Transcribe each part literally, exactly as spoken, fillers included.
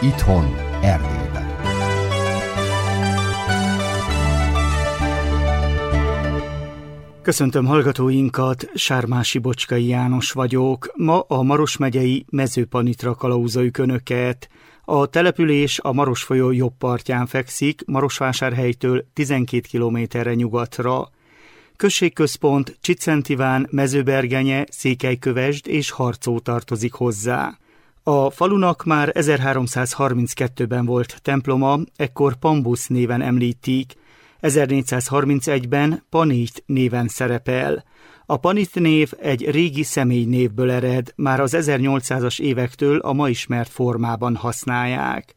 itthon, Erdélyben. Köszöntöm hallgatóinkat, Sármási Bocskai János vagyok. Ma a Maros megyei Mezőpanitra kalauzoljuk Önöket. A település a Maros folyó jobb partján fekszik, Marosvásárhelytől tizenkét kilométerre nyugatra. Községközpont Csiczentiván, Mezőbergenye, Székelykövesd és Harcó tartozik hozzá. A falunak már ezerháromszázharminckettőben volt temploma, ekkor Pambusz néven említik. ezernégyszázharmincegyben Panit néven szerepel. A Panit név egy régi személynévből ered, már az ezernyolcszázas évektől a ma ismert formában használják.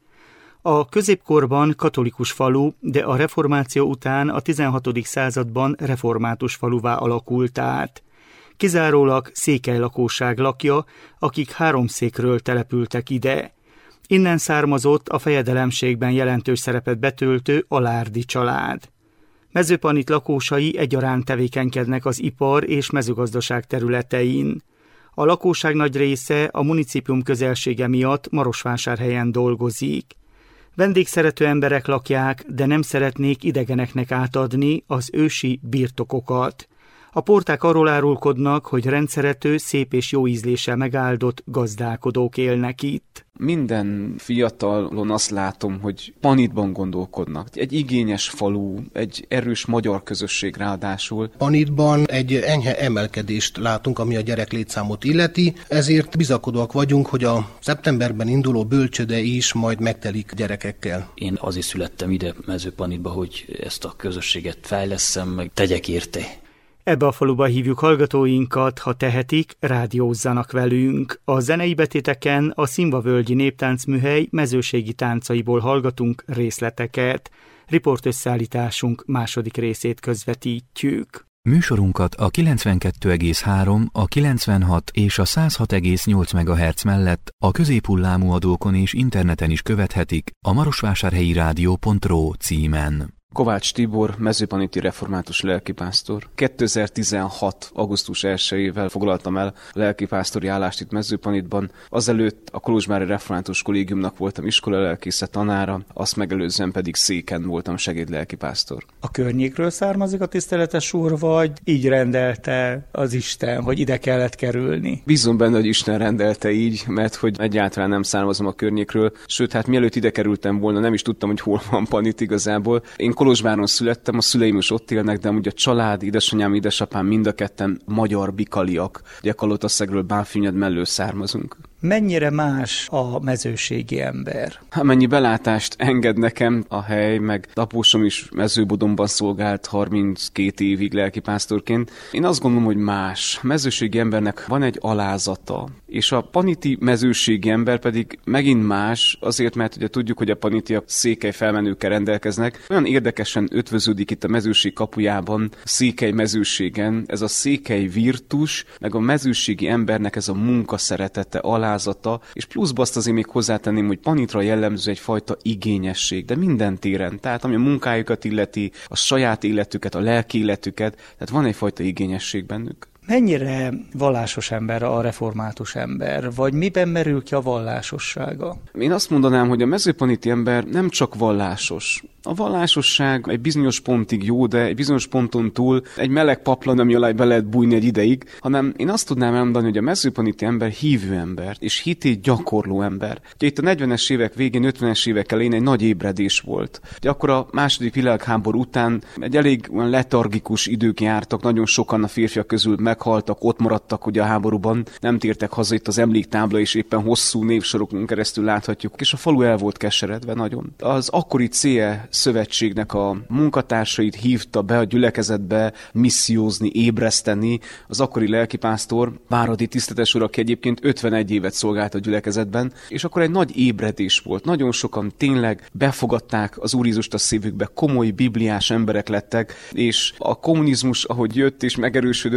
A középkorban katolikus falu, de a reformáció után a tizenhatodik században református faluvá alakult át. Kizárólag székely lakóság lakja, akik háromszékről települtek ide. Innen származott a fejedelemségben jelentős szerepet betöltő Alárdi család. Mezőpanit lakósai egyaránt tevékenykednek az ipar és mezőgazdaság területein. A lakóság nagy része a municipium közelsége miatt Marosvásárhelyen dolgozik. Vendégszerető emberek lakják, de nem szeretnék idegeneknek átadni az ősi birtokokat. A porták arról árulkodnak, hogy rendszerető, szép és jó ízléssel megáldott gazdálkodók élnek itt. Minden fiatalon azt látom, hogy Panitban gondolkodnak. Egy igényes falu, egy erős magyar közösség ráadásul. Panitban egy enyhe emelkedést látunk, ami a gyereklétszámot illeti, ezért bizakodóak vagyunk, hogy a szeptemberben induló bölcsőde is majd megtelik gyerekekkel. Én azért születtem ide Mezőpanitba, hogy ezt a közösséget fejlesszem, meg tegyek érte. Ebbe a faluba hívjuk hallgatóinkat, ha tehetik, rádiózzanak velünk. A zenei betéteken a Szimvavölgyi Néptáncműhely mezőségi táncaiból hallgatunk részleteket. Riportösszállításunk második részét közvetítjük. Műsorunkat a kilencvenkettő egész három, a kilencvenhat és a száz hat egész nyolc megahertz mellett a középhullámú adókon és interneten is követhetik a marosvásárhelyi rádió pont ro címen. Kovács Tibor, mezőpaniti református lelkipásztor. kétezer-tizenhat. augusztus elsejével foglaltam el a lelkipásztori állást itt Mezőpanitban. Azelőtt a Kolozsvári Református Kollégiumnak voltam iskolalelkésze tanára, azt megelőzően pedig Széken voltam segédlelkipásztor. A környékről származik a tiszteletes úr, vagy így rendelte az Isten, hogy ide kellett kerülni? Bízom benne, hogy Isten rendelte így, mert hogy egyáltalán nem származom a környékről, sőt, hát mielőtt ide kerültem volna, nem is tudtam, hogy hol van Panit igazából. Én Kolozsváron születtem, a szüleim is ott élnek, de amúgy a család, édesanyám, édesapám mind a ketten magyar bikaliak. Ugye Kalotaszegről, Bánfünyed mellől származunk. Mennyire más a mezőségi ember? Hát mennyi belátást enged nekem a hely, meg apósom is Mezőbodomban szolgált harminckét évig lelkipásztorként. Én azt gondolom, hogy más. A mezőségi embernek van egy alázata, és a paniti mezőségi ember pedig megint más, azért, mert ugye tudjuk, hogy a panitiak székely felmenőkkel rendelkeznek. Olyan érdekesen ötvöződik itt a mezőség kapujában, székely mezőségen, ez a székely virtus, meg a mezőségi embernek ez a munkaszeretete, alázata, és pluszba azt azért még hozzátenném, hogy Panitra jellemző egyfajta igényesség, de minden téren, tehát ami a munkájukat illeti, a saját életüket, a lelki életüket, tehát van egyfajta igényesség bennük. Mennyire vallásos ember a református ember, vagy miben merül ki a vallásossága? Én azt mondanám, hogy a mezőpaniti ember nem csak vallásos. A vallásosság egy bizonyos pontig jó, de egy bizonyos ponton túl egy meleg paplan, ami alá be lehet bújni egy ideig, hanem én azt tudnám elmondani, hogy a mezőpaniti ember hívő ember, és hitét gyakorló ember. Ugye itt a negyvenes évek végén, ötvenes évek elején egy nagy ébredés volt. Ugye akkor a második világháború után egy elég letargikus idők jártak, nagyon sokan a férfiak közül meghaltak, ott maradtak ugye a háborúban, nem tértek haza, itt az emléktábla, és éppen hosszú névsorokon keresztül láthatjuk, és a falu el volt keseredve nagyon. Az akkori cé e szövetségnek a munkatársait hívta be a gyülekezetbe missziózni, ébreszteni az akkori lelkipásztor, Váradi tiszteletes úr, aki egyébként ötvenegy évet szolgált a gyülekezetben, és akkor egy nagy ébredés volt. Nagyon sokan tényleg befogadták az Úr Jézust a szívükbe, komoly bibliás emberek lettek, és a kommunizmus, ahogy jött és megerősödött,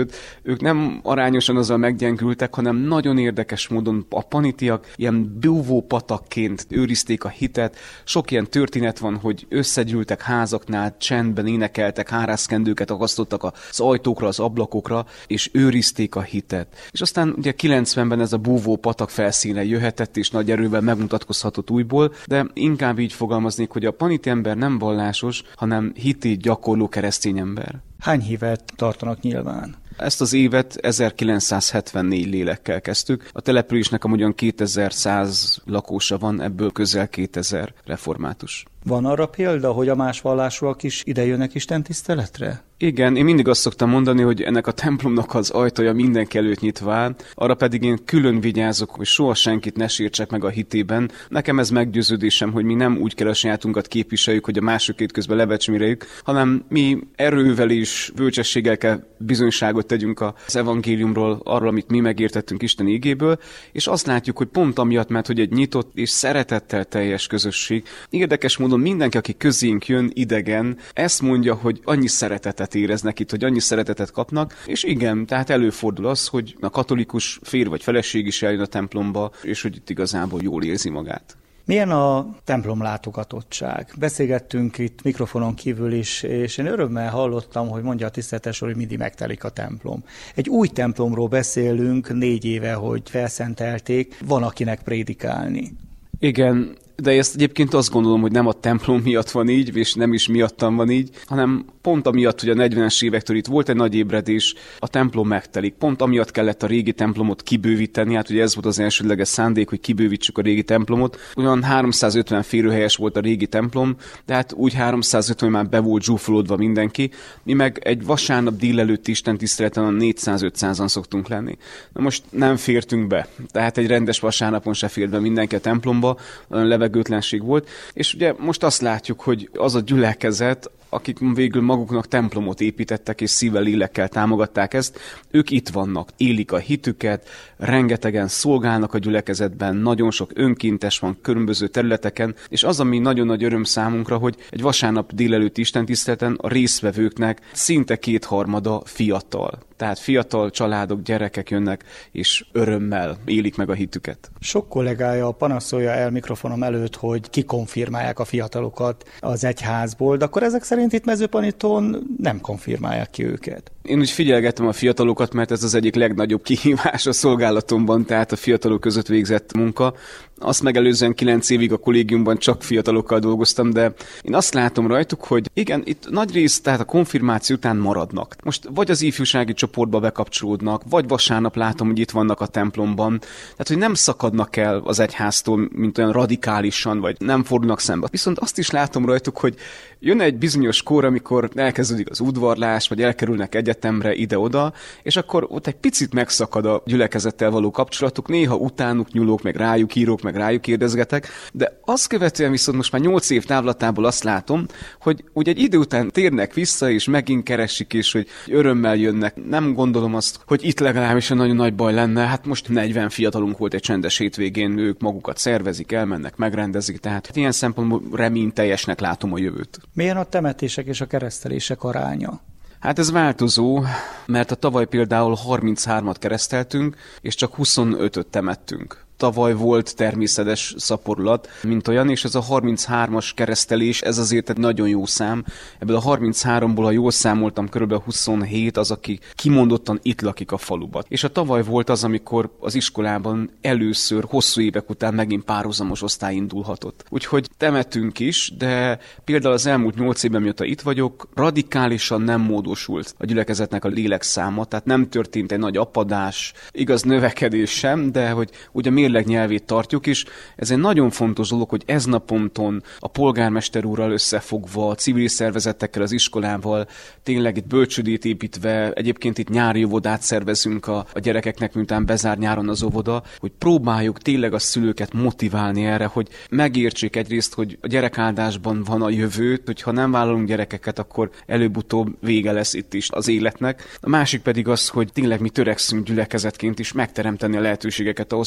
ők nem arányosan azzal meggyengültek, hanem nagyon érdekes módon a panitiak ilyen búvó patakként őrizték a hitet. Sok ilyen történet van, hogy összegyűltek házaknál, csendben énekeltek, hárászkendőket akasztottak az ajtókra, az ablakokra, és őrizték a hitet. És aztán ugye kilencvenben ez a búvó patak felszínre jöhetett, és nagy erővel megmutatkozhatott újból, de inkább így fogalmaznék, hogy a paniti ember nem vallásos, hanem hitét gyakorló keresztény ember. Hány hívet tartanak nyilván? Ezt az évet ezerkilencszázhetvennégy lélekkel kezdtük. A településnek amúgyan kétezer-száz lakósa van, ebből közel kétezer református. Van arra példa, hogy a más vallásúak is idejönnek istentiszteletre? Igen, én mindig azt szoktam mondani, hogy ennek a templomnak az ajtaja mindenki előtt nyitva áll, arra pedig én külön vigyázok, hogy soha senkit ne sértsek meg a hitében. Nekem ez meggyőződésem, hogy mi nem úgy kell a sajátunkat képviseljük, hogy a másokét közben lebecsmireljük, hanem mi erővel és bölcsességgel kell bizonyságot tegyünk az evangéliumról, arról, amit mi megértettünk Isten igéből, és azt látjuk, hogy pont amiatt, mert hogy egy nyitott és szeretettel teljes közösség. Érdekes módon mindenki, aki közénk jön idegen, ezt mondja, hogy annyi szeretetet éreznek itt, hogy annyi szeretetet kapnak, és igen, tehát előfordul az, hogy a katolikus férj vagy feleség is eljön a templomba, és hogy itt igazából jól érzi magát. Milyen a templom látogatottság? Beszélgettünk itt mikrofonon kívül is, és én örömmel hallottam, hogy mondja a tiszteletes úr, hogy mindig megtelik a templom. Egy új templomról beszélünk, négy éve, hogy felszentelték, van akinek prédikálni. Igen, de ezt egyébként azt gondolom, hogy nem a templom miatt van így, és nem is miattam van így, hanem pont amiatt, hogy a negyvenes évektől itt volt egy nagy ébredés, a templom megtelik. Pont amiatt kellett a régi templomot kibővíteni, hát ugye ez volt az elsődleges szándék, hogy kibővítsük a régi templomot. Olyan háromszázötven férőhelyes volt a régi templom, de hát úgy háromszázötven már be volt zsúfolódva mindenki. Mi meg egy vasárnap délelőtti istentiszteleten a négyszáz-ötszázan szoktunk lenni. Na most nem fértünk be, tehát egy rendes vasárnapon se fért be mindenki a templomba, levegőtlenség volt, és ugye most azt látjuk, hogy az a gyülekezet, akik végül maguknak templomot építettek, és szívvel, lélekkel támogatták ezt, ők itt vannak, élik a hitüket, rengetegen szolgálnak a gyülekezetben, nagyon sok önkéntes van különböző területeken, és az, ami nagyon nagy öröm számunkra, hogy egy vasárnap délelőtt istentiszteleten a résztvevőknek szinte kétharmada fiatal. Tehát fiatal családok, gyerekek jönnek, és örömmel élik meg a hitüket. Sok kollégája panaszolja el mikrofonom előtt, hogy kikonfirmálják a fiatalokat az egyházból, de akkor ezek szerint itt Mezőpaniton nem konfirmálják ki őket. Én úgy figyelgettem a fiatalokat, mert ez az egyik legnagyobb kihívás a szolgálatomban, tehát a fiatalok között végzett munka. Azt megelőzően kilenc évig a kollégiumban csak fiatalokkal dolgoztam, de én azt látom rajtuk, hogy igen, itt nagy rész, tehát a konfirmáció után maradnak. Most vagy az ifjúsági csoportba bekapcsolódnak, vagy vasárnap látom, hogy itt vannak a templomban. Tehát, hogy nem szakadnak el az egyháztól, mint olyan radikálisan, vagy nem fordulnak szembe. Viszont azt is látom rajtuk, hogy jön egy bizonyos kor, amikor elkezdődik az udvarlás, vagy elkerülnek egyetemre ide-oda, és akkor ott egy picit megszakad a gyülekezettel való kapcsolatuk, néha utánuk nyúlok, meg rájuk írok, meg rájuk kérdezgetek, de azt követően viszont most már nyolc év távlatából azt látom, hogy ugye egy idő után térnek vissza, és megint keresik, és hogy örömmel jönnek. Nem gondolom azt, hogy itt legalábbis egy nagyon nagy baj lenne. Hát most negyven fiatalunk volt egy csendes hétvégén, ők magukat szervezik, elmennek, megrendezik, tehát ilyen szempontból reményteljesnek látom a jövőt. Milyen a temetések és a keresztelések aránya? Hát ez változó, mert a tavaly például harminchármat kereszteltünk, és csak huszonötöt temettünk. Tavaly volt természetes szaporulat, mint olyan, és ez a harminchármas keresztelés, ez azért egy nagyon jó szám. Ebből a harmincháromból, ha jól számoltam, körülbelül huszonhét az, aki kimondottan itt lakik a faluban. És a tavaly volt az, amikor az iskolában először, hosszú évek után megint párhuzamos osztály indulhatott. Úgyhogy temetünk is, de például az elmúlt nyolc évben, mióta itt vagyok, radikálisan nem módosult a gyülekezetnek a lélekszáma, tehát nem történt egy nagy apadás, igaz növekedés sem, de hogy ugye mérleg nyelvét tartjuk is. Ez egy nagyon fontos dolog, hogy ez naponton a polgármester úrral összefogva, a civil szervezetekkel, az iskolával, tényleg itt bölcsődét építve, egyébként itt nyári óvodát szervezünk a, a gyerekeknek, miután bezár nyáron az óvoda, hogy próbáljuk tényleg a szülőket motiválni erre, hogy megértsék egyrészt, hogy a gyerekáldásban van a jövő, hogy ha nem vállalunk gyerekeket, akkor előbb-utóbb vége lesz itt is az életnek. A másik pedig az, hogy tényleg mi törekszünk gyülekezetként is megteremteni a lehetőségeket ahhoz, hogy ezek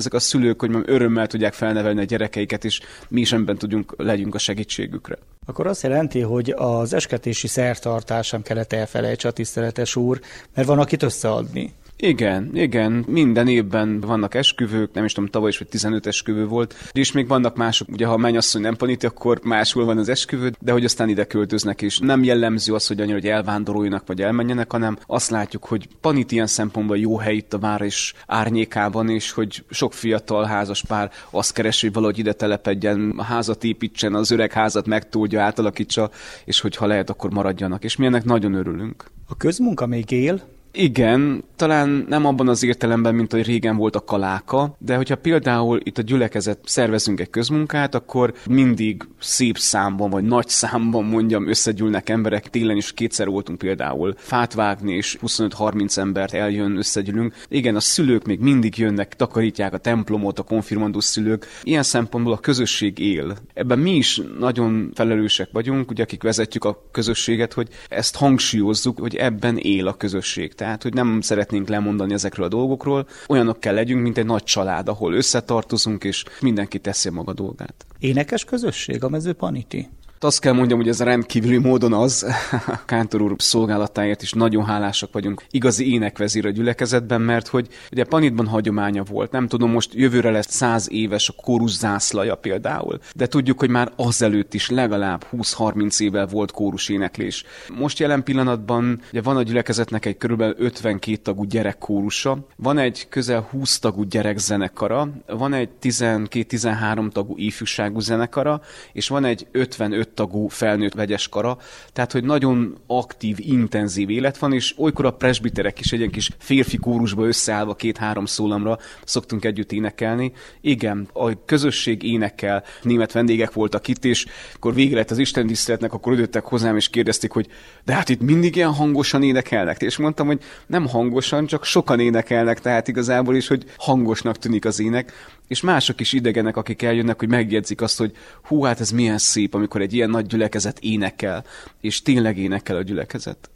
ezek a szülők, hogy örömmel tudják felnevelni a gyerekeiket, és mi is ebben tudjunk, legyünk a segítségükre. Akkor azt jelenti, hogy az esketési szertartás sem kellett elfelejtse a tiszteletes úr, mert van akit összeadni. Igen, igen, minden évben vannak esküvők, nem is tudom, tavaly is vagy tizenöt esküvő volt, és még vannak mások, ugye ha a mennyasszony nem paníti, akkor máshol van az esküvő, de hogy aztán ide költöznek, és nem jellemző az, hogy annyira, hogy elvándoroljanak vagy elmenjenek, hanem azt látjuk, hogy Panit ilyen szempontból jó hely itt a város árnyékában, és hogy sok fiatal házas pár azt keresi, hogy valahogy ide telepedjen, a házat építsen, az öreg házat megtódja, átalakítsa, és hogyha lehet, akkor maradjanak, és mi ennek nagyon örülünk. A közmunka még él? Igen, talán nem abban az értelemben, mint hogy régen volt a kaláka, de hogyha például itt a gyülekezet szervezünk egy közmunkát, akkor mindig szép számban, vagy nagy számban mondjam, összegyűlnek emberek. Télen is kétszer voltunk például fát vágni, és huszonöt-harminc embert eljön, összegyűlünk. Igen, a szülők még mindig jönnek, takarítják a templomot, a konfirmandus szülők. Ilyen szempontból a közösség él. Ebben mi is nagyon felelősek vagyunk, ugye akik vezetjük a közösséget, hogy ezt hangsúlyozzuk, hogy ebben él a közösség. Tehát, hogy nem szeretnénk lemondani ezekről a dolgokról, olyanok kell legyünk, mint egy nagy család, ahol összetartozunk, és mindenki teszi a maga dolgát. Énekes közösség a Mezőpaniti? Azt kell mondjam, hogy ez rendkívüli módon az, Kántor úr szolgálatáért is nagyon hálásak vagyunk. Igazi énekvezér a gyülekezetben, mert hogy ugye Panitban hagyománya volt. Nem tudom, most jövőre lesz száz éves a kórus zászlaja például, de tudjuk, hogy már azelőtt is legalább húsz-harminc évvel volt kórus éneklés. Most jelen pillanatban ugye van a gyülekezetnek egy körülbelül ötvenkét tagú gyerekkórusa, van egy közel húsz tagú gyerekzenekara, van egy tizenkét-tizenhárom tagú ifjúságú zenekara, és van egy ötvenöt tagú felnőtt vegyes kara, tehát hogy nagyon aktív, intenzív élet van, és olykor a presbiterek is egy ilyen kis férfi kórusba összeállva két-három szólamra szoktunk együtt énekelni. Igen, a közösség énekel, német vendégek voltak itt, és akkor vége lett az istentiszteletnek, akkor ödöttek hozzám, és kérdezték, hogy de hát itt mindig ilyen hangosan énekelnek. És mondtam, hogy nem hangosan, csak sokan énekelnek, tehát igazából is, hogy hangosnak tűnik az ének, és mások is idegenek, akik eljönnek, hogy megjegyzik azt, hogy hú, hát ez milyen szép, amikor egy ilyen nagy gyülekezet énekel, és tényleg énekel a gyülekezet.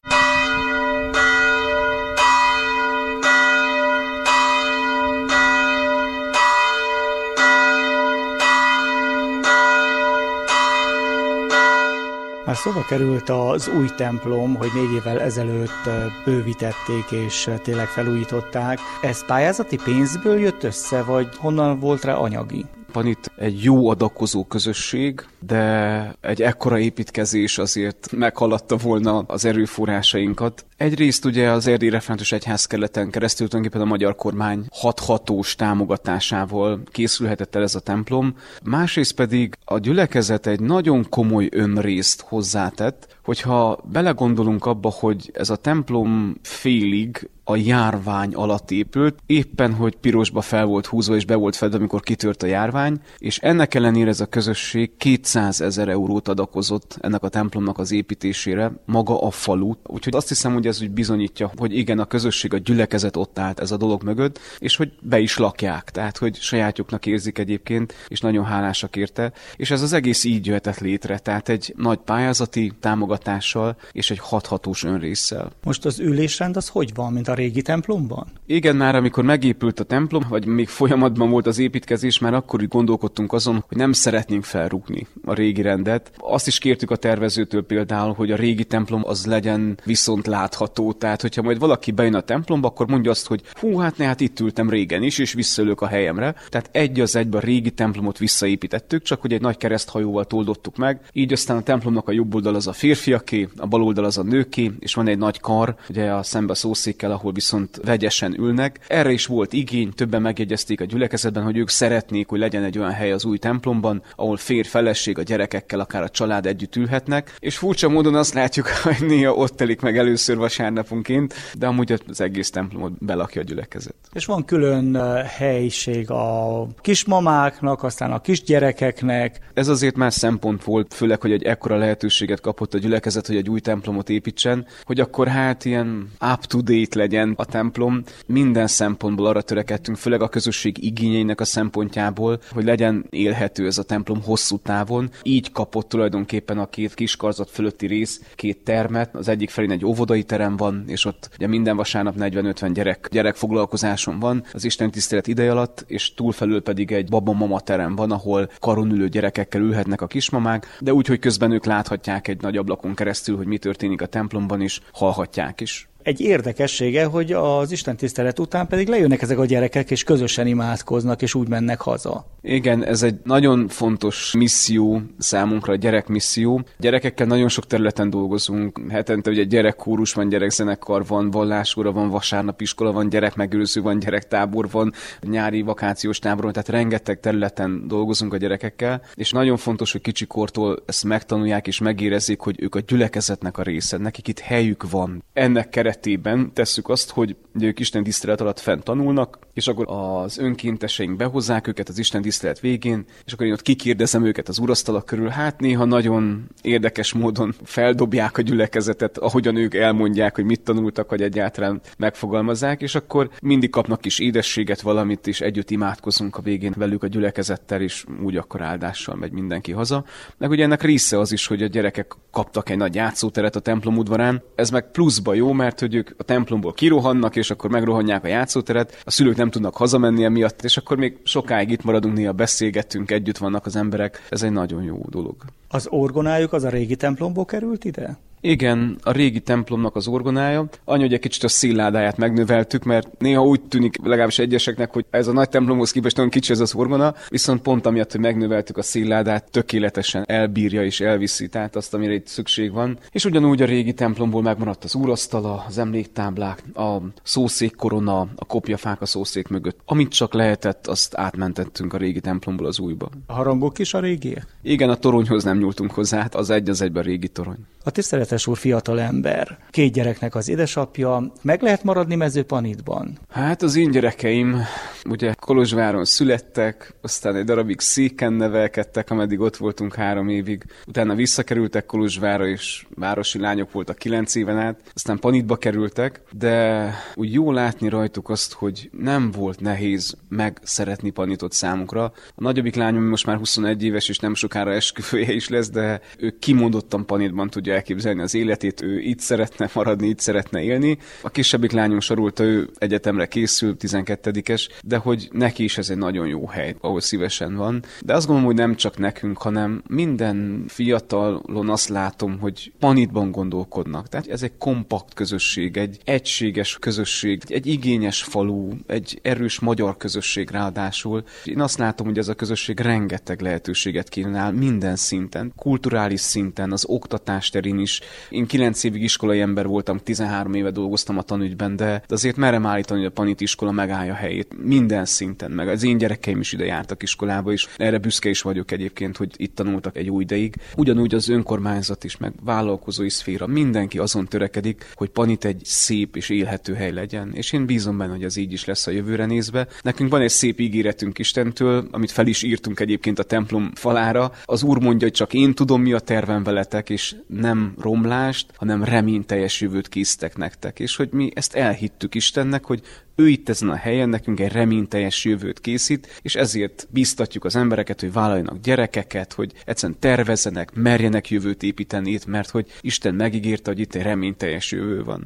Már szóba került az új templom, hogy négy évvel ezelőtt bővítették és tényleg felújították. Ez pályázati pénzből jött össze, vagy honnan volt rá anyagi? Panit egy jó adakozó közösség, de egy ekkora építkezés azért meghaladta volna az erőforrásainkat. Egyrészt ugye az Erdélyi Református Egyházkerületen keresztül tulajdonképpen a magyar kormány hathatós támogatásával készülhetett el ez a templom. Másrészt pedig a gyülekezet egy nagyon komoly önrészt hozzátett, hogyha belegondolunk abba, hogy ez a templom félig a járvány alatt épült, éppen, hogy pirosba fel volt húzva és be volt fedve, amikor kitört a járvány, és ennek ellenére ez a közösség kétszázezer eurót adakozott ennek a templomnak az építésére, maga a falu. Úgyhogy azt hiszem, hogy ez úgy bizonyítja, hogy igen, a közösség, a gyülekezet ott állt ez a dolog mögött, és hogy be is lakják, tehát hogy sajátjuknak érzik egyébként, és nagyon hálásak érte, és ez az egész így jöhetett létre, tehát egy nagy pályázati támogatással és egy hathatós önrésszel. Most az ülésrend az hogy van, mint a régi templomban? Igen, már amikor megépült a templom, vagy még folyamatban volt az építkezés, már akkor úgy gondolkodtunk azon, hogy nem szeretnénk felrúgni a régi rendet. Azt is kértük a tervezőtől például, hogy a régi templom az legyen viszont látható, tehát hogyha majd valaki bejön a templomba, akkor mondja azt, hogy hú, hát ne, hát itt ültem régen is, és visszaülök a helyemre. Tehát egy az egyben a régi templomot visszaépítettük, csak hogy egy nagy kereszthajóval toldottuk meg. Így aztán a templomnak a jobb oldal az a férfiaké, a bal oldal az a nőké, és van egy nagy kar, ugye a szembe szószékkel, ahol viszont vegyesen ülnek. Erre is volt igény, többen megjegyezték a gyülekezetben, hogy ők szeretnék, hogy legyen egy olyan hely az új templomban, ahol férj, feleség, a gyerekekkel, akár a család együtt ülhetnek. És furcsa módon azt látjuk, hogy néha ott telik meg először vasárnaponként, de amúgy az egész templomot belakja a gyülekezet. És van külön helység a kismamáknak, aztán a kisgyerekeknek. Ez azért már szempont volt, főleg, hogy egy ekkora lehetőséget kapott a gyülekezet, hogy egy új templomot építsen, hogy akkor hát ilyen up to date legyen legyen a templom. Minden szempontból arra törekedtünk, főleg a közösség igényeinek a szempontjából, hogy legyen élhető ez a templom hosszú távon. Így kapott tulajdonképpen a két kiskarzat fölötti rész két termet. Az egyik felén egy óvodai terem van, és ott ugye minden vasárnap negyven-ötven gyerek, gyerekfoglalkozáson van az istentisztelet ideje alatt, és túlfelül pedig egy baba-mama terem van, ahol karon ülő gyerekekkel ülhetnek a kismamák, de úgy, hogy közben ők láthatják egy nagy ablakon keresztül, hogy mi történik a templomban, és hallhatják is. Egy érdekessége, hogy az istentisztelet után pedig lejönnek ezek a gyerekek, és közösen imádkoznak, és úgy mennek haza. Igen, ez egy nagyon fontos misszió számunkra, a gyerekmisszió. Gyerekekkel nagyon sok területen dolgozunk. Hetente ugye gyerekkórus van, gyerekzenekar van, vallásóra van, vasárnapiskola van, gyerekmegőrző van, gyerektábor van, nyári vakációs tábor van, tehát rengeteg területen dolgozunk a gyerekekkel, és nagyon fontos, hogy kicsikortól ezt megtanulják és megérezzék, hogy ők a gyülekezetnek a része, nekik itt helyük van. Ennek keretében tesszük azt, hogy ők Isten tisztelet alatt fent tanulnak, és akkor az önkénteseink behozzák őket az Isten tisztelet végén, és akkor én ott kikérdezem őket az urasztalak körül, hát néha nagyon érdekes módon feldobják a gyülekezetet, ahogyan ők elmondják, hogy mit tanultak, hogy egyáltalán megfogalmazzák, és akkor mindig kapnak kis édességet valamit, és együtt imádkozunk a végén velük a gyülekezettel, és úgy akkor áldással megy mindenki haza. Meg ugye ennek része az is, hogy a gyerekek kaptak egy nagy játszóteret a templom udvarán. Ez meg pluszba jó, mert hogy ők a templomból kirohannak, és akkor megrohanják a játszóteret, a szülők nem tudnak hazamenni emiatt, és akkor még sokáig itt maradunk, néha beszélgettünk, együtt vannak az emberek. Ez egy nagyon jó dolog. Az orgonájuk az a régi templomból került ide? Igen, a régi templomnak az orgonája. Annyi, hogy egy kicsit a színládáját megnöveltük, mert néha úgy tűnik legalábbis egyeseknek, hogy ez a nagy templomhoz képest nagyon kicsi ez az orgona, viszont pont amiatt, hogy megnöveltük a színládát, tökéletesen elbírja és elviszi, tehát azt, amire itt szükség van. És ugyanúgy a régi templomból megmaradt az úrasztala, az emléktáblák, a szószékkorona, a kopjafák a szószék mögött. Amit csak lehetett, azt átmentettünk a régi templomból az újba. A harangok is a régiek? Igen, a toronyhoz nem nyúltunk hozzá, az egy az egyben a régi torony. A tiszteletes úr fiatal ember, két gyereknek az édesapja, meg lehet maradni Mezőpanitban? Hát az én gyerekeim ugye Kolozsváron születtek, aztán egy darabig Széken nevelkedtek, ameddig ott voltunk három évig, utána visszakerültek Kolozsvárra, és városi lányok voltak kilenc éven át, aztán Panitba kerültek, de úgy jó látni rajtuk azt, hogy nem volt nehéz megszeretni Panitot számukra. A nagyobbik lányom most már huszonegy éves, és nem sokára esküvője is lesz, de ő kimondottan Panitban tudja elképzelni az életét, ő itt szeretne maradni, itt szeretne élni. A kisebbik lányunk sorolta, ő egyetemre készül, tizenkettedikes, de hogy neki is ez egy nagyon jó hely, ahol szívesen van. De azt gondolom, hogy nem csak nekünk, hanem minden fiatalon azt látom, hogy Panitban gondolkodnak. Tehát ez egy kompakt közösség, egy egységes közösség, egy igényes falu, egy erős magyar közösség ráadásul. Én azt látom, hogy ez a közösség rengeteg lehetőséget kínál minden szinten, kulturális szinten, az oktatás terén is. Én kilenc évig iskolai ember voltam, tizenhárom éve dolgoztam a tanügyben, de azért merem állítani, hogy a Panit iskola megállja helyét minden szinten, meg az én gyerekeim is ide jártak iskolába, és erre büszke is vagyok egyébként, hogy itt tanultak egy jó ideig. Ugyanúgy az önkormányzat is, meg vállalkozói szféra, mindenki azon törekedik, hogy Panit egy szép és élhető hely legyen, és én bízom benne, hogy ez így is lesz a jövőre nézve. Nekünk van egy szép ígéretünk Istentől, amit fel is írtunk egyébként a templom falára. Az Úr mondja, hogy csak én tudom, mi a tervem veletek, és nem romlást, hanem reményteljes jövőt készítek nektek. És hogy mi ezt elhittük Istennek, hogy ő itt ezen a helyen nekünk egy reményteljes jövőt készít, és ezért bíztatjuk az embereket, hogy vállaljanak gyerekeket, hogy egyszerűen tervezzenek, merjenek jövőt építeni itt, mert hogy Isten megígérte, hogy itt egy reményteljes jövő van.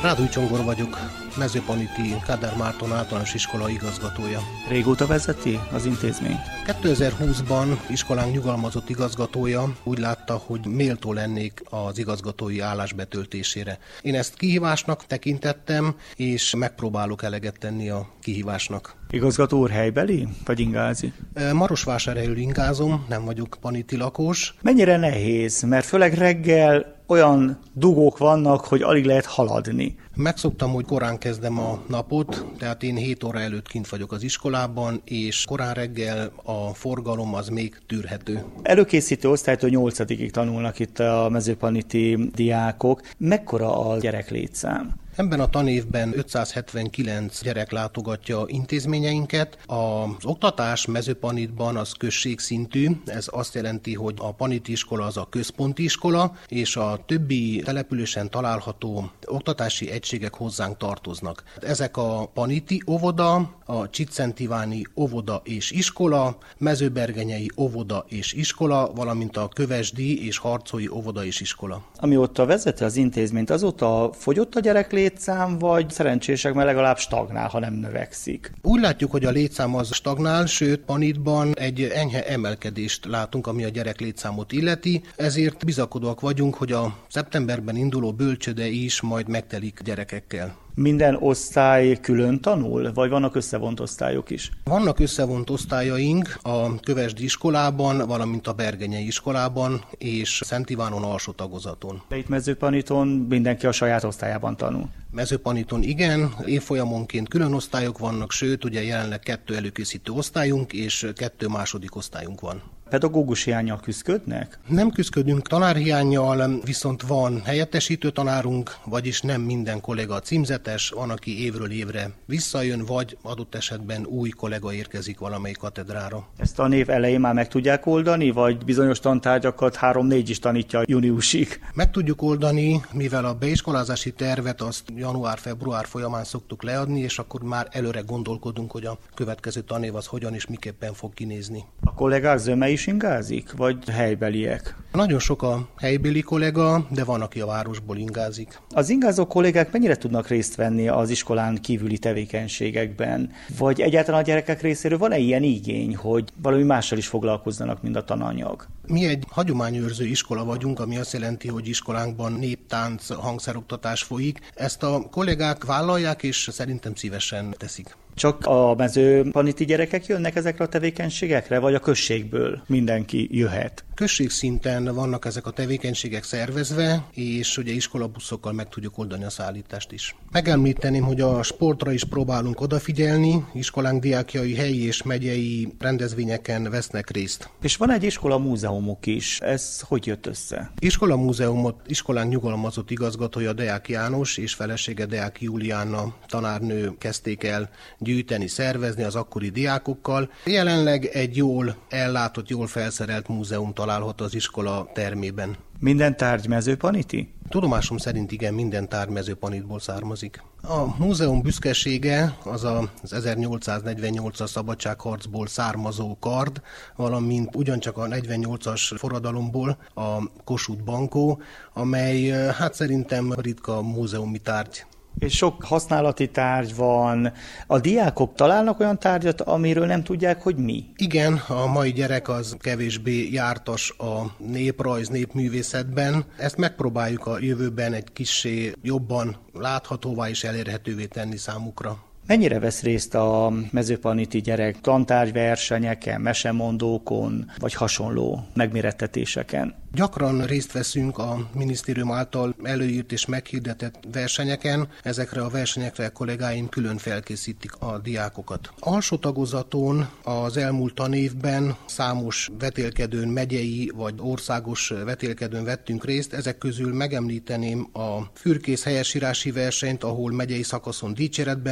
Ráduj Csongor vagyok, Mezőpaniti Kádár Márton általános iskola igazgatója. Régóta vezeti az intézményt? kétezer-húszban iskolánk nyugalmazott igazgatója úgy látta, hogy méltó lennék az igazgatói állás betöltésére. Én ezt kihívásnak tekintettem, és megpróbálok eleget tenni a kihívásnak. Igazgató úr helybeli, vagy ingázi? Marosvásárhelyről ingázom, nem vagyok paniti lakos. Mennyire nehéz, mert főleg reggel olyan dugók vannak, hogy alig lehet haladni. Megszoktam, hogy korán kezdem a napot, tehát én hét óra előtt kint vagyok az iskolában, és korán reggel a forgalom az még tűrhető. Előkészítő osztálytól nyolcadikig tanulnak itt a mezőpaniti diákok. Mekkora a gyereklétszám? Ebben a tanévben ötszázhetvenkilenc gyerek látogatja intézményeinket. Az oktatás Mezőpanitban az községszintű, ez azt jelenti, hogy a paniti iskola az a központi iskola, és a többi településen található oktatási egységek hozzánk tartoznak. Ezek a paniti óvoda, a Csicszentiváni óvoda és iskola, Mezőbergenyei óvoda és iskola, valamint a Kövesdi és Harcói óvoda és iskola. Amióta vezeti az intézményt, azóta fogyott a gyereklétszám, vagy szerencsések, mert legalább stagnál, ha nem növekszik? Úgy látjuk, hogy a létszám az stagnál, sőt Panitban egy enyhe emelkedést látunk, ami a gyereklétszámot illeti, ezért bizakodóak vagyunk, hogy a szeptemberben induló bölcsőde is majd megtelik gyerekekkel. Minden osztály külön tanul, vagy vannak összevont osztályok is? Vannak összevont osztályaink a Kövesdi iskolában, valamint a Bergenyei iskolában és Szent Ivánon alsó tagozaton. De itt Mezőpaniton mindenki a saját osztályában tanul? Mezőpaniton igen, évfolyamonként külön osztályok vannak, sőt, ugye jelenleg kettő előkészítő osztályunk és kettő második osztályunk van. Pedagógus hiánnyal küszködnek? Nem küszködünk tanárhiánnyal, viszont van helyettesítő tanárunk, vagyis nem minden kollega címzetes, van, aki évről évre visszajön, vagy adott esetben új kollega érkezik valamelyik katedrára. Ezt a név elején már meg tudják oldani, vagy bizonyos tantárgyakat három-négy is tanítja júniusig? Meg tudjuk oldani, mivel a beiskolázási tervet azt január-február folyamán szoktuk leadni, és akkor már előre gondolkodunk, hogy a következő tanév az hogyan és miképpen fog kinézni. A kollégák zöme is ingázik, vagy helybeliek? Nagyon sok a helybeli kollega, de van, aki a városból ingázik. Az ingázó kollégák mennyire tudnak részt venni az iskolán kívüli tevékenységekben? Vagy egyáltalán a gyerekek részéről van-e ilyen igény, hogy valami mással is foglalkozzanak, mint a tananyag? Mi egy hagyományőrző iskola vagyunk, ami azt jelenti, hogy iskolánkban néptánc, hangszeroktatás folyik. Ezt a kollégák vállalják, és szerintem szívesen teszik. Csak a mezőpaniti gyerekek jönnek ezekre a tevékenységekre, vagy a községből mindenki jöhet? Községszinten vannak ezek a tevékenységek szervezve, és ugye iskolabuszokkal meg tudjuk oldani a szállítást is. Megemlíteném, hogy a sportra is próbálunk odafigyelni, iskolánk diákjai helyi és megyei rendezvényeken vesznek részt. És van egy iskola múzeumok is, ez hogy jött össze? Iskolamúzeumot iskolánk nyugalmazott igazgatója Deák János és felesége Deák Júliána tanárnő kezdték el gyűjteni, szervezni az akkori diákokkal. Jelenleg egy jól ellátott, jól felszerelt múzeum található az iskola termében. Minden tárgy mezőpaniti? Tudomásom szerint igen, minden tárgy Mezőpanitból származik. A múzeum büszkesége az az ezernyolcszáznegyvennyolcas szabadságharcból származó kard, valamint ugyancsak a negyvennyolcas forradalomból a Kossuth Bankó, amely hát szerintem ritka múzeumi tárgy. És sok használati tárgy van. A diákok találnak olyan tárgyat, amiről nem tudják, hogy mi? Igen, a mai gyerek az kevésbé jártas a néprajz, népművészetben. Ezt megpróbáljuk a jövőben egy kissé jobban láthatóvá és elérhetővé tenni számukra. Mennyire vesz részt a mezőpaniti gyerek tantárgyversenyeken, mesemondókon, vagy hasonló megmérettetéseken? Gyakran részt veszünk a minisztérium által előírt és meghirdetett versenyeken. Ezekre a versenyekre a kollégáim külön felkészítik a diákokat. Alsó tagozaton az elmúlt tanévben számos vetélkedőn, megyei vagy országos vetélkedőn vettünk részt. Ezek közül megemlíteném a fürkész helyesírási versenyt, ahol megyei szakaszon dicséretben részesültünk,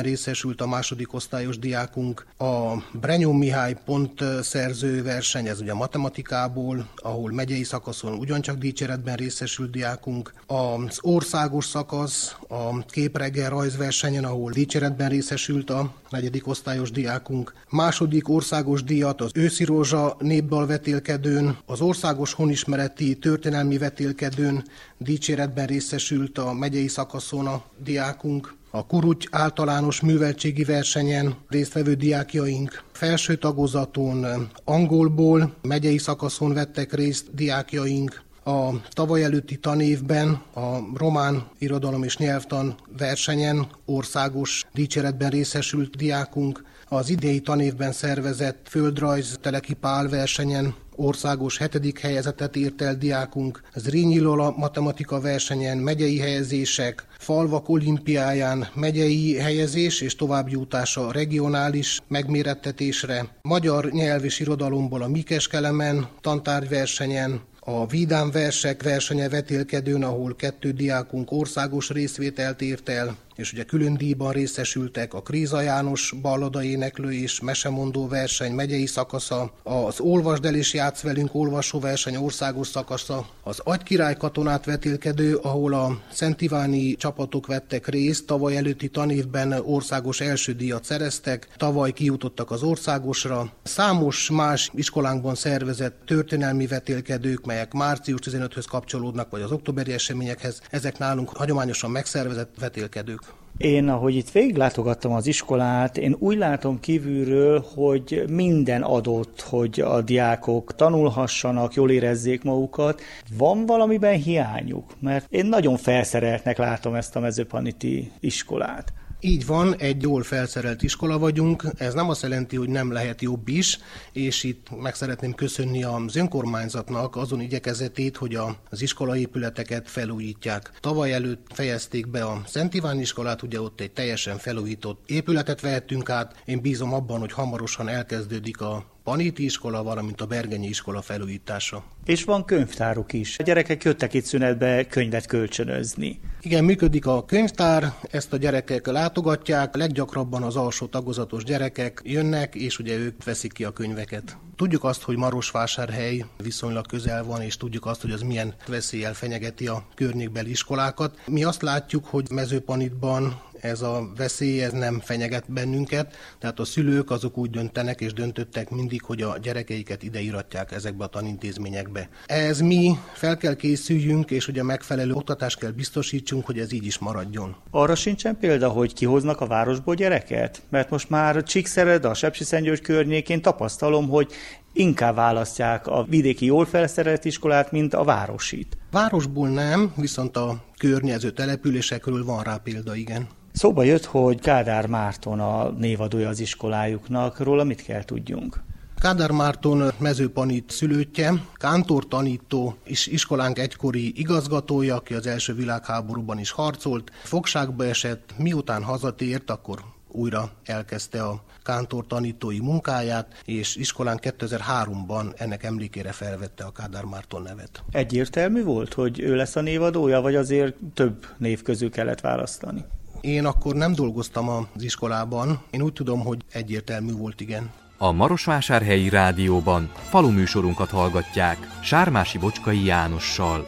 részesült a második osztályos diákunk. A Brenyó Mihály pontszerző verseny, ez ugye a matematikából, ahol megyei szakaszon ugyancsak dicséretben részesült diákunk. Az országos szakasz, a képreggel rajzversenyen, ahol dicséretben részesült a negyedik osztályos diákunk. Második országos díjat az Őszi Rózsa népdal vetélkedőn, az országos honismereti történelmi vetélkedőn dicséretben részesült a megyei szakaszon a diákunk. A Kuruty általános műveltségi versenyen résztvevő diákjaink felső tagozaton angolból megyei szakaszon vettek részt diákjaink. A tavaly előtti tanévben a román irodalom és nyelvtan versenyen országos dicséretben részesült diákunk. Az idei tanévben szervezett földrajz Teleki Pál versenyen országos hetedik helyezetet ért el diákunk. Zrínyi Lola matematika versenyen megyei helyezések, falvak olimpiáján megyei helyezés és továbbjutása regionális megmérettetésre. Magyar nyelv és irodalomból a Mikes Kelemen tantárgyversenyen, a Vidám versek versenye vetélkedőn, ahol kettő diákunk országos részvételt ért el, és ugye külön díjban részesültek a Kríza János ballada éneklő és mesemondó verseny megyei szakasza, az Olvasd el és játsz velünk olvasó verseny országos szakasza, az Agykirály katonát vetélkedő, ahol a Szent Iváni csapatok vettek részt, tavaly előtti tanévben országos első díjat szereztek, tavaly kijutottak az országosra. Számos más iskolánkban szervezett történelmi vetélkedők, melyek március tizenötödikéhez kapcsolódnak, vagy az októberi eseményekhez, ezek nálunk hagyományosan megszervezett vetélkedők. Én, ahogy itt végiglátogattam az iskolát, én úgy látom kívülről, hogy minden adott, hogy a diákok tanulhassanak, jól érezzék magukat. Van valamiben hiányuk? Mert én nagyon felszereltnek látom ezt a mezőpaniti iskolát. Így van, egy jól felszerelt iskola vagyunk, ez nem azt jelenti, hogy nem lehet jobb is, és itt meg szeretném köszönni az önkormányzatnak azon igyekezetét, hogy az iskolaépületeket felújítják. Tavaly előtt fejezték be a Szent Iván iskolát, ugye ott egy teljesen felújított épületet vehettünk át. Én bízom abban, hogy hamarosan elkezdődik a Paniti iskola, valamint a Bergenyi iskola felújítása. És van könyvtáruk is. A gyerekek jöttek itt szünetbe könyvet kölcsönözni. Igen, működik a könyvtár, ezt a gyerekek látogatják, leggyakrabban az alsó tagozatos gyerekek jönnek, és ugye ők veszik ki a könyveket. Tudjuk azt, hogy Marosvásárhely viszonylag közel van, és tudjuk azt, hogy az milyen veszéllyel fenyegeti a környékbeli iskolákat. Mi azt látjuk, hogy Mezőpanitban ez a veszély ez nem fenyeget bennünket, tehát a szülők azok úgy döntenek és döntöttek mindig, hogy a gyerekeiket ide iratják ezekbe a tanintézményekbe. Ez mi fel kell készüljünk, és ugye megfelelő oktatást kell biztosítsunk, hogy ez így is maradjon. Arra sincsen példa, hogy kihoznak a városból gyereket? Mert most már Csíkszered, a Sepsiszentgyörgy környékén tapasztalom, hogy inkább választják a vidéki jól felszerelt iskolát, mint a városit. Városból nem, viszont a környező településekről van rá példa, igen. Szóba jött, hogy Kádár Márton a névadója az iskolájuknak. Róla mit kell tudjunk? Kádár Márton Mezőpanit szülöttje, kántortanító és iskolánk egykori igazgatója, aki az első világháborúban is harcolt. Fogságba esett, miután hazatért, akkor újra elkezdte a kántortanítói munkáját, és iskolán kétezer-háromban ennek emlékére felvette a Kádár Márton nevet. Egyértelmű volt, hogy ő lesz a névadója, vagy azért több név közül kellett választani? Én akkor nem dolgoztam az iskolában, én úgy tudom, hogy egyértelmű volt, igen. A Marosvásárhelyi Rádióban faluműsorunkat hallgatják Sármási Bocskai Jánossal.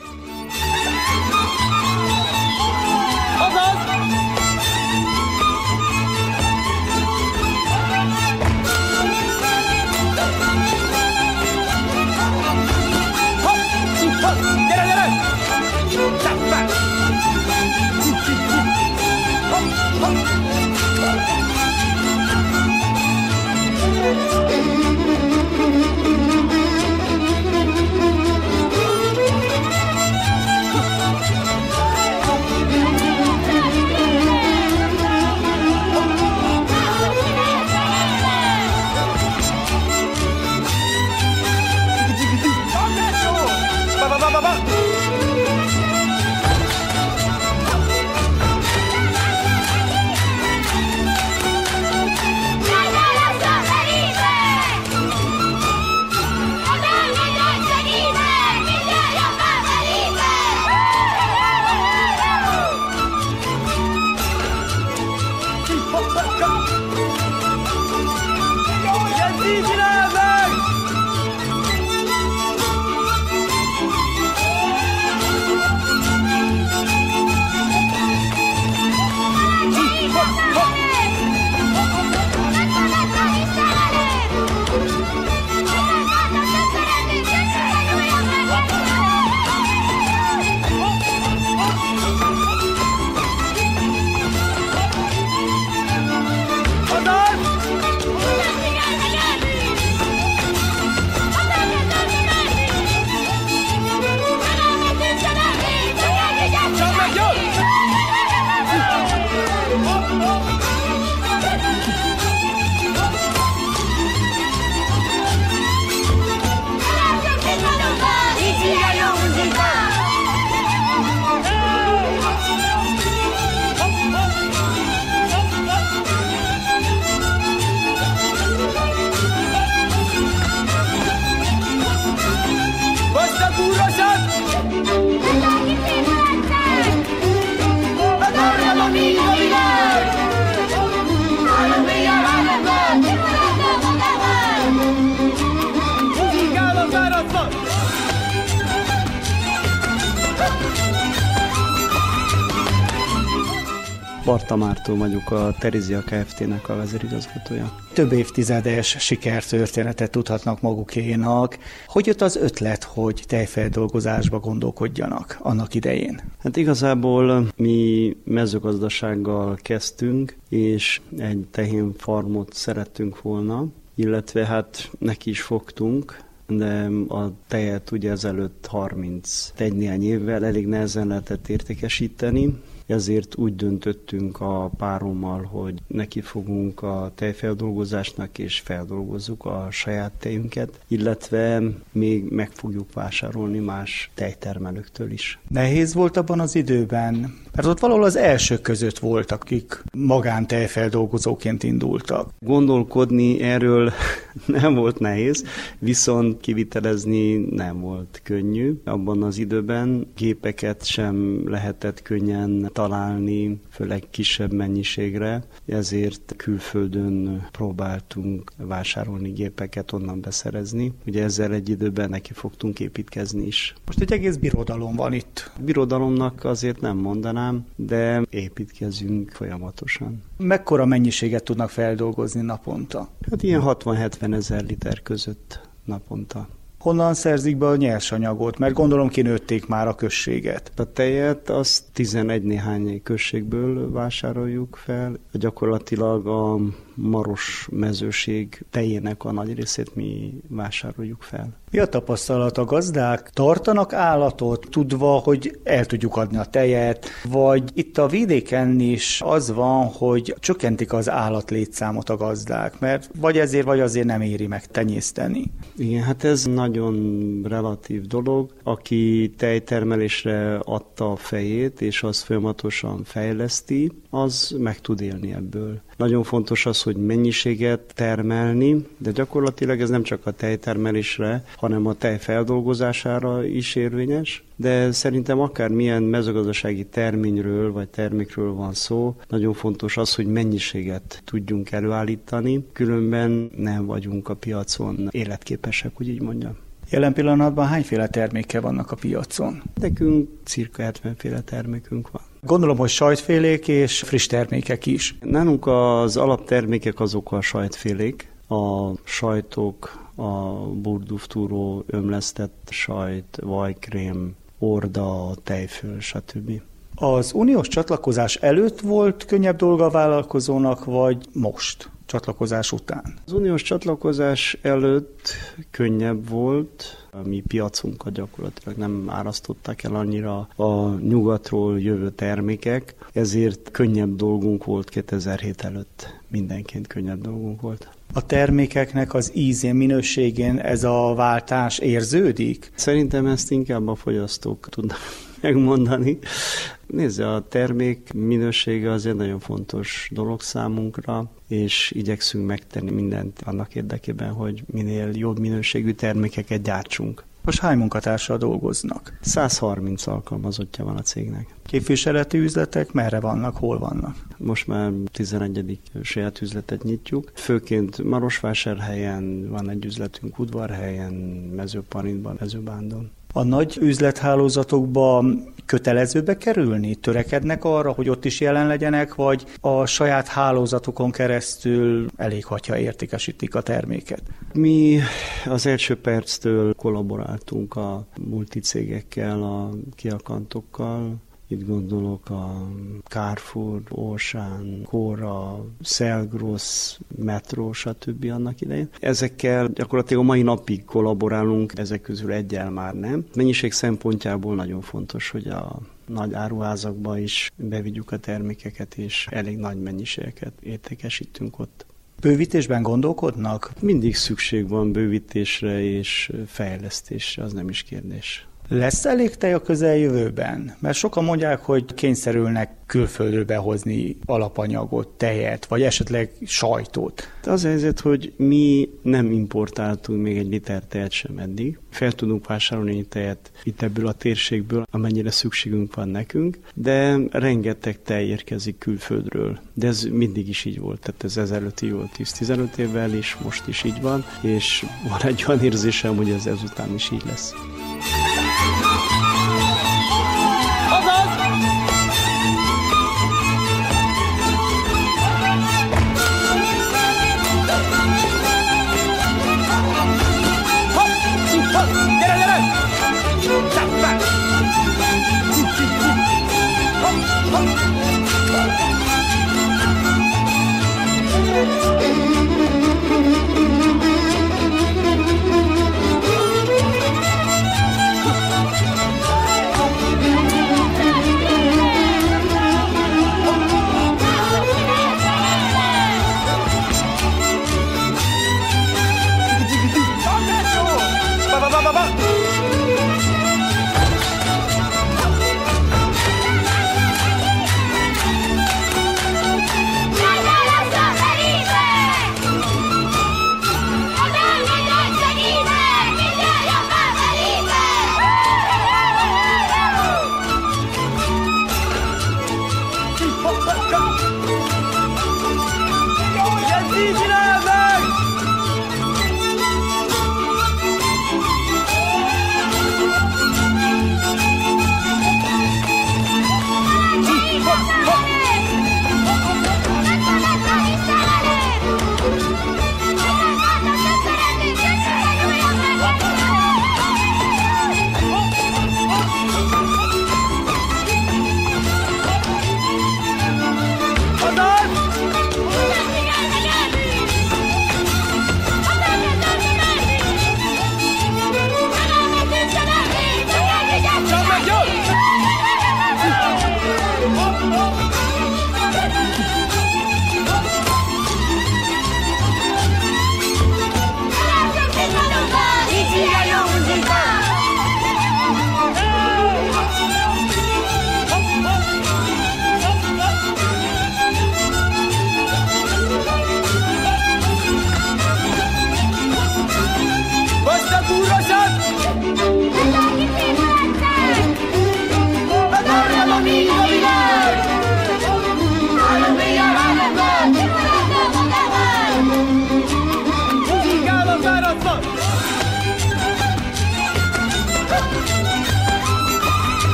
Barta Márton vagyok, a Terézia Kft-nek a vezérigazgatója. Több évtizedes sikertörténetet tudhatnak magukénak. Hogy jött az ötlet, hogy tejfeldolgozásba gondolkodjanak annak idején? Hát igazából mi mezőgazdasággal kezdtünk, és egy tehénfarmot szerettünk volna, illetve hát neki is fogtunk, de a tejet ugye ezelőtt harmincegy néhány évvel elég nehezen lehetett értékesíteni, ezért úgy döntöttünk a párommal, hogy neki fogunk a tejfeldolgozásnak, és feldolgozzuk a saját tejünket, illetve még meg fogjuk vásárolni más tejtermelőktől is. Nehéz volt abban az időben, mert ott valahol az elsők között voltak, akik magántejfeldolgozóként indultak. Gondolkodni erről nem volt nehéz, viszont kivitelezni nem volt könnyű. Abban az időben gépeket sem lehetett könnyen találni, főleg kisebb mennyiségre, ezért külföldön próbáltunk vásárolni gépeket, onnan beszerezni. Ugye ezzel egy időben neki fogtunk építkezni is. Most egy egész birodalom van itt. Birodalomnak azért nem mondanám, de építkezünk folyamatosan. Mekkora mennyiséget tudnak feldolgozni naponta? Hát ilyen hatvan-hetven ezer liter között naponta. Honnan szerzik be a nyersanyagot? Mert gondolom kinőtték már a községet. A tejet azt tizenegy néhány községből vásároljuk fel. Gyakorlatilag a Maros mezőség tejének a nagy részét mi vásároljuk fel. Mi a tapasztalat? A gazdák tartanak állatot, tudva, hogy el tudjuk adni a tejet, vagy itt a vidéken is az van, hogy csökkentik az állatlétszámot a gazdák, mert vagy ezért, vagy azért nem éri meg tenyészteni. Igen, hát ez nagyon relatív dolog. Aki tejtermelésre adta a fejét, és azt folyamatosan fejleszti, az meg tud élni ebből. Nagyon fontos az, hogy mennyiséget termelni, de gyakorlatilag ez nem csak a tejtermelésre, hanem a tej feldolgozására is érvényes. De szerintem akár milyen mezőgazdasági terményről vagy termékről van szó, nagyon fontos az, hogy mennyiséget tudjunk előállítani, különben nem vagyunk a piacon életképesek, úgy így mondjam. Jelen pillanatban hányféle terméke vannak a piacon? Nekünk cirka hetvenféle termékünk van. Gondolom, hogy sajtfélék és friss termékek is. Nálunk az alaptermékek azok a sajtfélék, a sajtok, a burduftúró, ömlesztett sajt, vajkrém, orda, tejföl, stb. Az uniós csatlakozás előtt volt könnyebb dolga a vállalkozónak, vagy most, csatlakozás után? Az uniós csatlakozás előtt könnyebb volt. A mi piacunkat gyakorlatilag nem árasztották el annyira a nyugatról jövő termékek, ezért könnyebb dolgunk volt kétezer-hét előtt. Mindenként könnyebb dolgunk volt. A termékeknek az ízén, minőségén ez a váltás érződik? Szerintem ezt inkább a fogyasztók tudnak megmondani. Nézze, a termék minősége azért nagyon fontos dolog számunkra, és igyekszünk megtenni mindent annak érdekében, hogy minél jobb minőségű termékeket gyártsunk. Most hány munkatársal dolgoznak? száz harminc alkalmazottja van a cégnek. Képviseleti üzletek merre vannak, hol vannak? Most már tizenegyedik saját üzletet nyitjuk. Főként Marosvásárhelyen van egy üzletünk, Udvarhelyen, Mezőpanintban, Mezőbándon. A nagy üzlethálózatokba kötelezőbe kerülni? Törekednek arra, hogy ott is jelen legyenek, vagy a saját hálózatokon keresztül elég, hogyha értékesítik a terméket? Mi az első perctől kollaboráltunk a multicégekkel, a kiakantokkal. Itt gondolok a Carrefour, Auchan, Cora, Selgros, Metro, stb. Annak idején. Ezekkel gyakorlatilag a mai napig kollaborálunk, ezek közül egyel már nem. Mennyiség szempontjából nagyon fontos, hogy a nagy áruházakba is bevigyük a termékeket, és elég nagy mennyiségeket értékesítünk ott. Bővítésben gondolkodnak? Mindig szükség van bővítésre és fejlesztésre, az nem is kérdés. Lesz elég tej a közeljövőben? Mert sokan mondják, hogy kényszerülnek külföldről behozni alapanyagot, tejet, vagy esetleg sajtot. Az a helyzet, hogy mi nem importáltunk még egy liter tejet sem eddig. Fel tudunk vásárolni tejet itt ebből a térségből, amennyire szükségünk van nekünk, de rengeteg tej érkezik külföldről. De ez mindig is így volt, tehát ez ezelőtt így volt tíz-tizenöt évvel is, most is így van, és van egy olyan érzésem, hogy ez ezután is így lesz.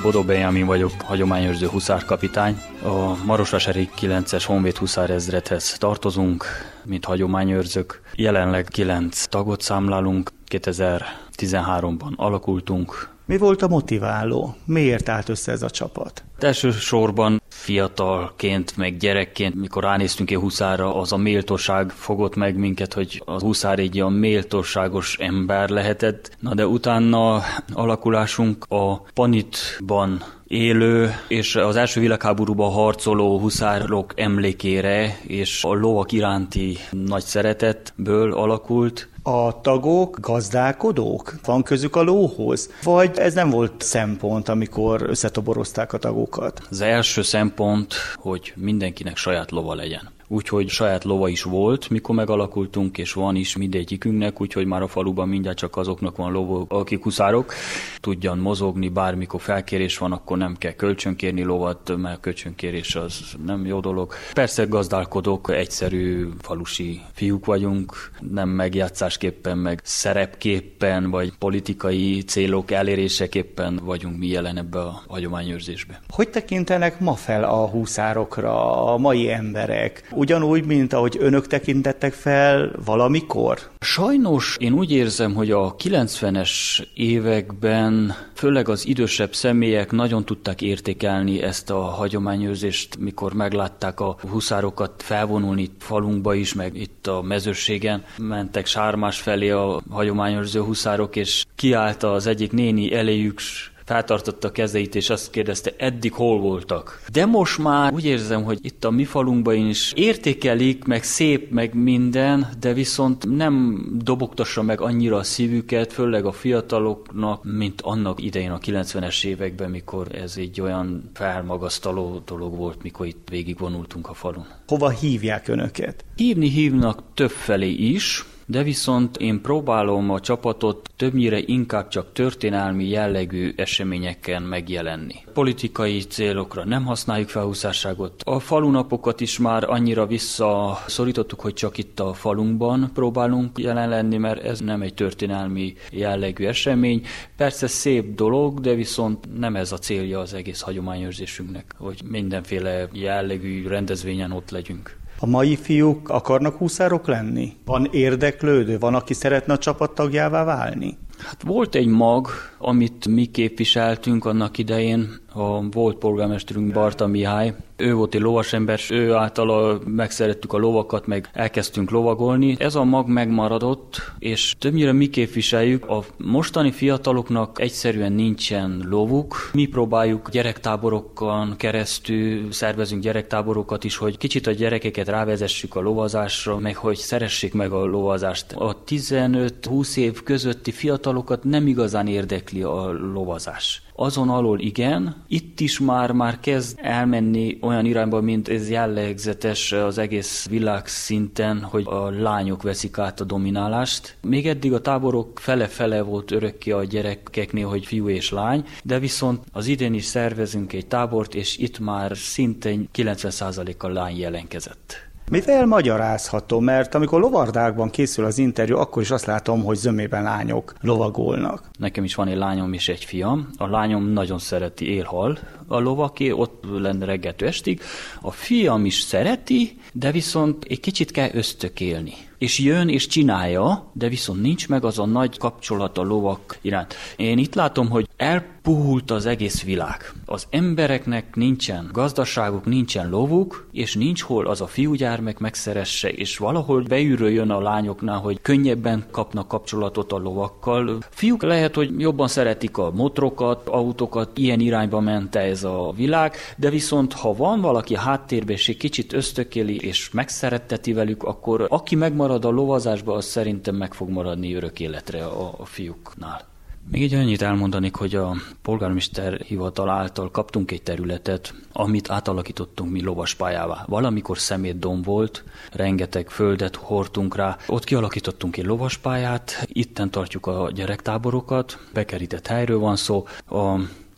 Bodó Benjamin vagyok, hagyományőrző huszárkapitány. A Marosvásári kilences Honvéd huszárezredhez tartozunk, mint hagyományőrzők. Jelenleg kilenc tagot számlálunk, kétezer-tizenháromban alakultunk. Mi volt a motiváló? Miért állt össze ez a csapat? Elsősorban fiatalként, meg gyerekként, mikor ránéztünk egy huszárra, az a méltóság fogott meg minket, hogy a huszár egy olyan méltóságos ember lehetett. Na de utána alakulásunk a Panitban élő és az első világháborúban harcoló huszárok emlékére és a lovak iránti nagy szeretetből alakult. A tagok gazdálkodók? Van közük a lóhoz? Vagy ez nem volt szempont, amikor összetoborozták a tagokat? Az első szempont, hogy mindenkinek saját lova legyen. Úgyhogy saját lova is volt, mikor megalakultunk, és van is mindegyikünknek, úgyhogy már a faluban mindjárt csak azoknak van lova, akik huszárok, tudjan mozogni, bármikor felkérés van, akkor nem kell kölcsönkérni lovat, mert kölcsönkérés az nem jó dolog. Persze gazdálkodók, egyszerű falusi fiúk vagyunk, nem megjátszásképpen, meg szerepképpen, vagy politikai célok eléréseképpen vagyunk mi jelen ebbe a hagyományőrzésbe. Hogy tekintenek ma fel a huszárokra a mai emberek? Ugyanúgy, mint ahogy önök tekintettek fel valamikor? Sajnos én úgy érzem, hogy a kilencvenes években főleg az idősebb személyek nagyon tudták értékelni ezt a hagyományőrzést, mikor meglátták a huszárokat felvonulni itt falunkba is, meg itt a mezőségen. Mentek Sármás felé a hagyományőrző huszárok, és kiállt az egyik néni eléjük, feltartotta a kezeit, és azt kérdezte, eddig hol voltak. De most már úgy érzem, hogy itt a mi falunkban is értékelik, meg szép, meg minden, de viszont nem dobogtassa meg annyira a szívüket, főleg a fiataloknak, mint annak idején a kilencvenes években, mikor ez egy olyan felmagasztaló dolog volt, mikor itt végigvonultunk a falun. Hova hívják önöket? Hívni hívnak többfelé is, de viszont én próbálom a csapatot többnyire inkább csak történelmi jellegű eseményeken megjelenni. Politikai célokra nem használjuk fel huszárságot. A falunapokat is már annyira visszaszorítottuk, hogy csak itt a falunkban próbálunk jelen lenni, mert ez nem egy történelmi jellegű esemény. Persze szép dolog, de viszont nem ez a célja az egész hagyományőrzésünknek, hogy mindenféle jellegű rendezvényen ott legyünk. A mai fiúk akarnak huszárok lenni? Van érdeklődő? Van, aki szeretne a csapattagjává válni? Hát volt egy mag, amit mi képviseltünk annak idején, a volt polgármesterünk Barta Mihály. Ő volt egy lovasember, ő általa megszerettük a lovakat, meg elkezdtünk lovagolni. Ez a mag megmaradott, és többnyire mi képviseljük. A mostani fiataloknak egyszerűen nincsen lovuk. Mi próbáljuk gyerektáborokon keresztül, szervezünk gyerektáborokat is, hogy kicsit a gyerekeket rávezessük a lovazásra, meg hogy szeressék meg a lovazást. A tizenöt-húsz év közötti fiatalokat nem igazán érdekli a lovazás. Azon alól igen, itt is már, már kezd elmenni olyan irányba, mint ez jellegzetes az egész világ szinten, hogy a lányok veszik át a dominálást. Még eddig a táborok fele-fele volt örökké a gyerekeknél, hogy fiú és lány, de viszont az idén is szervezünk egy tábort, és itt már szintén kilencven százalékkal lány jelenkezett. Mivel magyarázható, mert amikor lovardákban készül az interjú, akkor is azt látom, hogy zömében lányok lovagolnak. Nekem is van egy lányom és egy fiam. A lányom nagyon szereti élhal a lovaké, ott lenne reggeltől estig. A fiam is szereti, de viszont egy kicsit kell ösztökélni. És jön és csinálja, de viszont nincs meg az a nagy kapcsolat a lovak iránt. Én itt látom, hogy elpuhult az egész világ. Az embereknek nincsen gazdaságuk, nincsen lovuk, és nincs hol az a fiúgyermek megszeresse, és valahol beülről jön a lányoknál, hogy könnyebben kapnak kapcsolatot a lovakkal. Fiúk lehet, hogy jobban szeretik a motrokat, autókat, ilyen irányba ment ez a világ, de viszont ha van valaki háttérben, és egy kicsit ösztökéli, és megszeretteti velük, akkor aki megmarad a lovazásba, az szerintem meg fog maradni örök életre a, a fiúknál. Még egy annyit elmondanék, hogy a polgármester hivatal által kaptunk egy területet, amit átalakítottunk mi lovaspályává. Valamikor szemétdomb volt, rengeteg földet hordtunk rá, ott kialakítottunk egy lovaspályát, itten tartjuk a gyerektáborokat, bekerített helyről van szó. A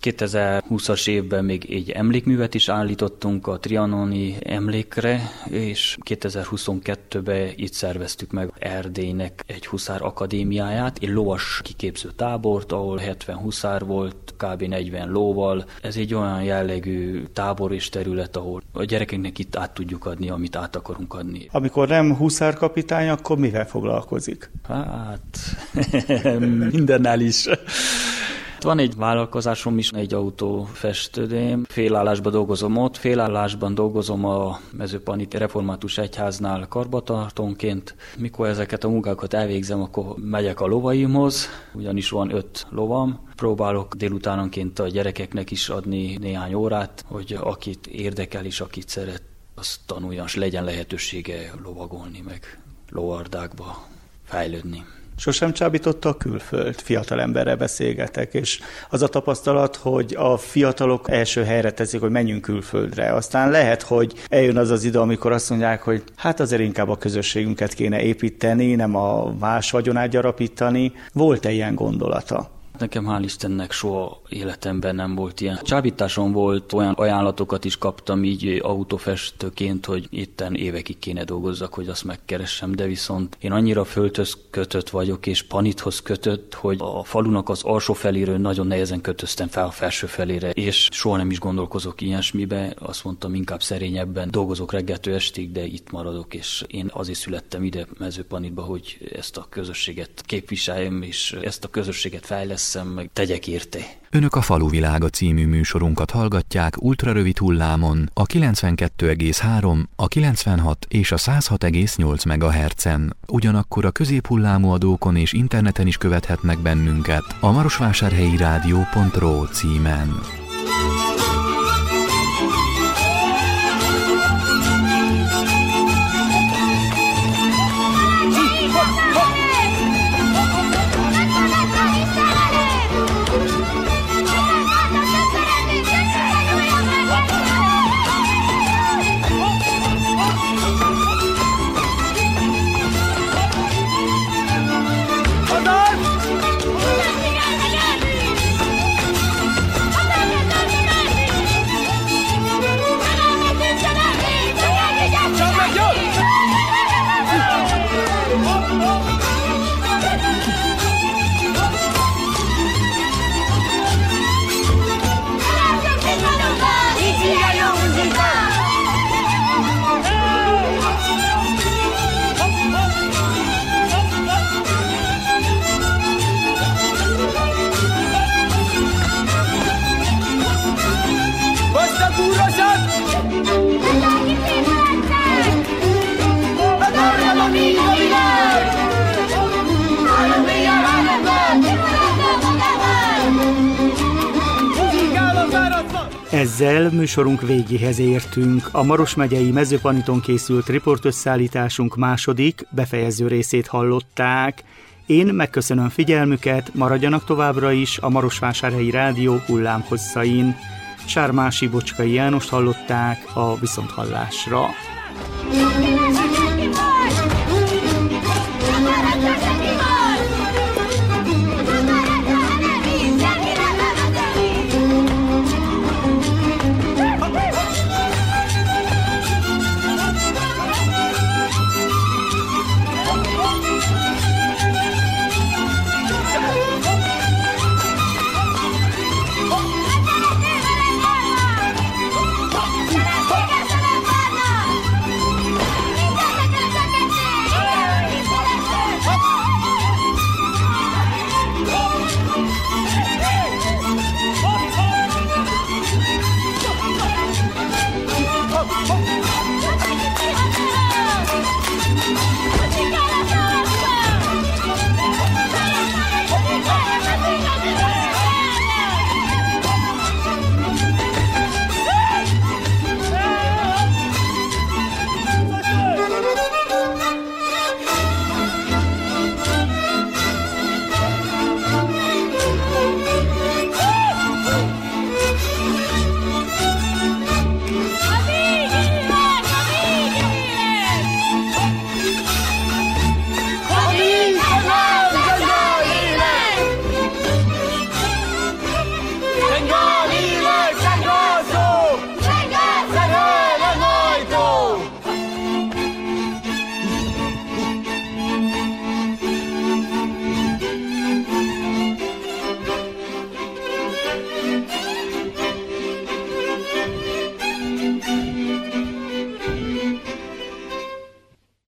kétezer-húszas évben még egy emlékművet is állítottunk a trianoni emlékre, és kétezer-huszonkettőben itt szerveztük meg Erdélynek egy huszár akadémiáját, egy lovas kiképző tábort, ahol hetven huszár volt, kb. negyven lóval. Ez egy olyan jellegű tábor és terület, ahol a gyerekeknek itt át tudjuk adni, amit át akarunk adni. Amikor nem huszárkapitány, akkor mivel foglalkozik? Hát, mindennel is. Van egy vállalkozásom is, egy autófestődém. Félállásban dolgozom ott, félállásban dolgozom a Mezőpaniti Református Egyháznál karbantartónként. Mikor ezeket a munkákat elvégzem, akkor megyek a lovaimhoz, ugyanis van öt lovam. Próbálok délutánonként a gyerekeknek is adni néhány órát, hogy akit érdekel és akit szeret, az tanuljon, és legyen lehetősége lovagolni, meg lovardákba fejlődni. Sosem csábította a külföld, fiatalemberrel beszélgetek, és az a tapasztalat, hogy a fiatalok első helyre teszik, hogy menjünk külföldre. Aztán lehet, hogy eljön az az idő, amikor azt mondják, hogy hát azért inkább a közösségünket kéne építeni, nem a más vagyonát gyarapítani. Volt-e ilyen gondolata? Nekem hál' Istennek soha életemben nem volt ilyen. Csábításom volt, olyan ajánlatokat is kaptam így autófestőként, hogy itten évekig kéne dolgozzak, hogy azt megkeressem, de viszont én annyira földhöz kötött vagyok, és Panithoz kötött, hogy a falunak az alsó feléről nagyon nehezen kötöztem fel a felső felére, és soha nem is gondolkozok ilyesmibe. Azt mondtam, inkább szerényebben dolgozok reggeltől estig, de itt maradok, és én azért születtem ide Mezőpanitba, hogy ezt a közösséget képviseljem, és ezt a közösséget fejlesztem, meg tegyek érte. Önök a Faluvilága című műsorunkat hallgatják ultrarövid hullámon a kilencvenkettő egész három, a kilencvenhat és a száz hat egész nyolc megahertzen. Ugyanakkor a középhullámú adókon és interneten is követhetnek bennünket a marosvásárhelyi rádió pont ro címen. Ezzel műsorunk végéhez értünk. A Maros megyei Mezőpaniton készült riportösszállításunk második, befejező részét hallották. Én megköszönöm figyelmüket, maradjanak továbbra is a Marosvásárhelyi Rádió hullámhosszain. Sármási Bocskai Jánost hallották a viszonthallásra.